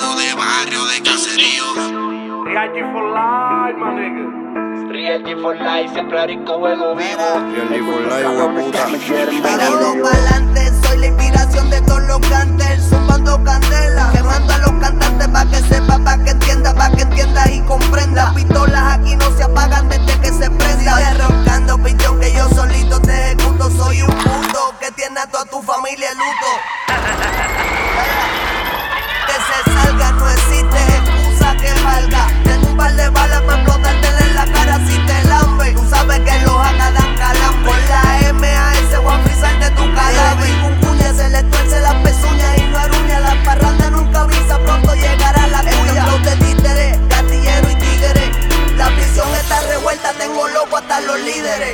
lado de barrio, de caserío. Real G for life, my nigga. Real G for life, siempre rico, juego vivo. Real G for life, hueputa. Tirando pa'lante, soy la inspiración de todos los cantantes. Zumbando candela, quemando a los cantantes pa' que sepa, pa' que entienda y comprenda. Las pistolas aquí no se apagan desde que se prenda. Sigue roncando, pichón, que yo solito te ejecuto. Soy un puto que tiene a toda tu familia en luto. Que se salga, no existe excusa que valga. Tengo un par de balas para explotártela en la cara si te lambe. Tú sabes que los hagas dan calambre. Con la MAS voy a frisarte tu cadáver. Un cuña se le tuerce las pezuñas y no aruña. La parranda nunca avisa, pronto llegará la tuya. Flow de títere, gatillero y tigre. La prisión está revuelta, tengo loco hasta los líderes.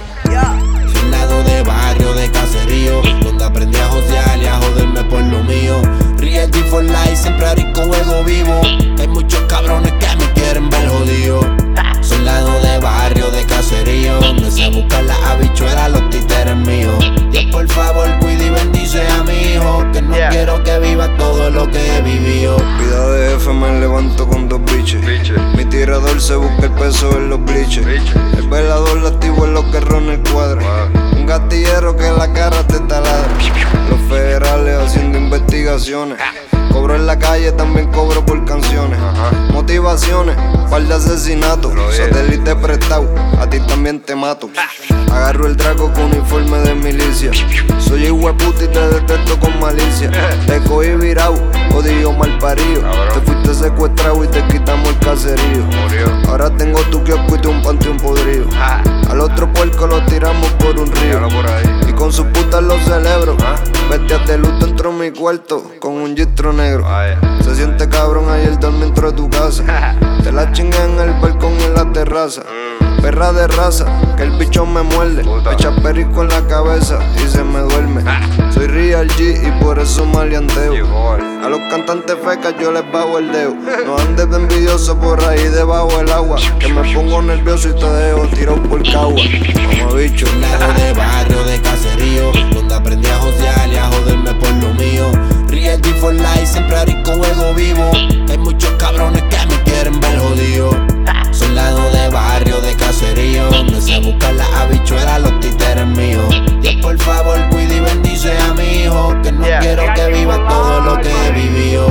Soy lado de barrio, de caserío, donde aprendí a josear y a joderme por lo mío. Real G for life, siempre rico, juego vivo. Hay muchos cabrones que me quieren ver jodido. Soy lado de barrio, de caserío, donde se buscan las habichuelas, los títeres míos. Dios, por favor, cuida y bendice a mi hijo, que no quiero que viva todo lo que he vivido. Vida de F, me levanto con dos biches. Mi tirador se busca el peso en los bliches. El velador la activo en los que ron el cuadro. Un gatillero que la cara te taladra. Los federales haciendo investigaciones. Cobro en la calle, también cobro por canciones. Motivaciones, par de asesinatos. Satélite prestado, a ti también te mato. Agarro el draco con uniforme de milicia. Soy hueputa y te detesto con malicia. Te cogí virado, odio mal parido. Te fuiste secuestrado y te quitamos el caserío. Ahora tengo tu kiosco y tú un panteón podrido. Al otro puerco lo tiramos por un río. Y con sus putas lo celebro. Bestias de luto entro en mi cuarto con un gistro negro. Se siente cabrón ayer dormí dentro de tu casa. Te la chingué en el balcón y en la terraza. Perra de raza, que el bicho me muerde. Me echa perico en la cabeza y se me duerme. Soy Real G y por eso maleanteo. A los cantantes fecas yo les bajo el dedo. No andes de envidioso por ahí debajo del agua, que me pongo nervioso y te dejo tirado por cagua. Como bicho. Soy lado de barrio, de caserío, donde aprendí a josear y a joderme por lo mío. Real G for life, siempre rico, juego vivo. Hay muchos cabrones que me quieren ver jodido. Soy lado de barrio, de caserío, donde se buscan las habichuelas, los títeres míos. Dios, por favor, cuida y bendice a mi hijo, que no quiero que viva todo lo que he vivido.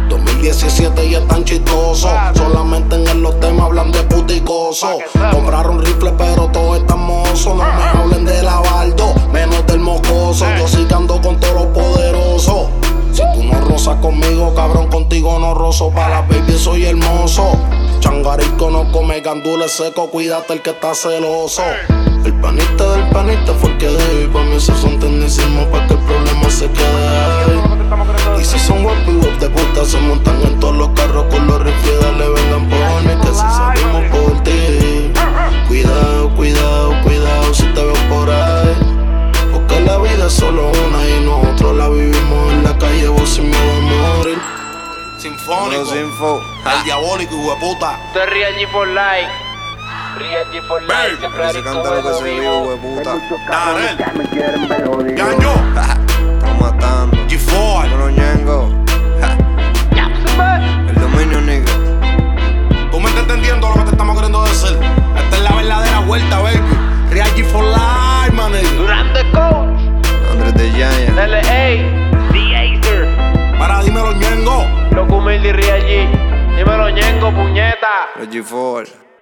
2017 y están chistosos. Solamente en los temas hablan de puticoso. Compraron rifle pero todos están mozos. No me hablen de lavardo, menos del mocoso. Yo sigo ando con todos los poderosos. Si tú no rozas conmigo, cabrón, contigo no rozo. Para la baby soy hermoso. Changarico no come gandules seco, cuídate el que está celoso. El panita fue el que debe. Pa' mí esos son tecnicismos pa' que el problema se quede ahí. Y si son guapos de puta, se montan en todos los carros con los rifles, dale vengan por mí, que si salimos por ti. Cuidado, cuidado, cuidado si te veo por ahí. Porque la vida es solo una y nosotros la vivimos en la calle, vos sin miedo a morir. Sinfónico, el diabólico, hijo de puta. Esto es Real G for life. Real G for life, siempre se rico, canta lo que juego se vive, vivo. hueputa. Darel, Gaño, Estamos matando. G4. Bueno, Ñengo. El dominio, nigga. Tú me estás entendiendo lo que te estamos queriendo decir. Esta es la verdadera vuelta, baby. Real G for life, man. Durante coach, Andrés de Yaya. LA, The Acer. Para, dímelo, Ñengo. Loco humilde y Real G. Dímelo, Ñengo, puñeta. El G4.